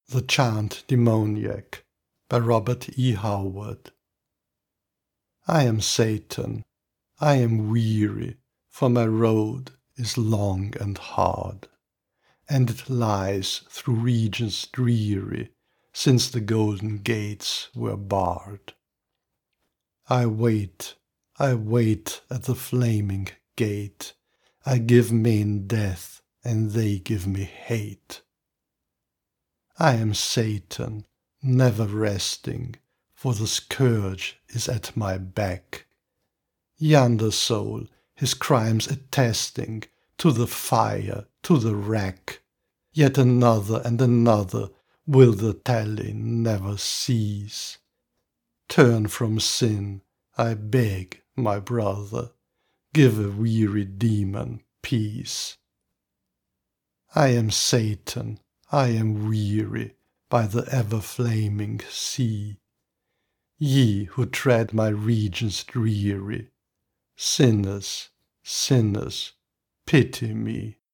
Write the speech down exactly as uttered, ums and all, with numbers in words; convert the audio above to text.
The Chant Demoniac by Robert E. Howard. I am Satan, I am weary, for my road is long and hard, and it lies through regions dreary, since the golden gates were barred. I wait, I wait at the flaming gate, I give men death, and they give me hate. I am Satan, never resting, for the scourge is at my back. Yonder soul, his crimes attesting, to the fire, to the rack. Yet another and another will the tally never cease. Turn from sin, I beg, my brother, give a weary demon peace. I am Satan, I am weary by the ever-flaming sea. Ye who tread my regions dreary, sinners, sinners, pity me.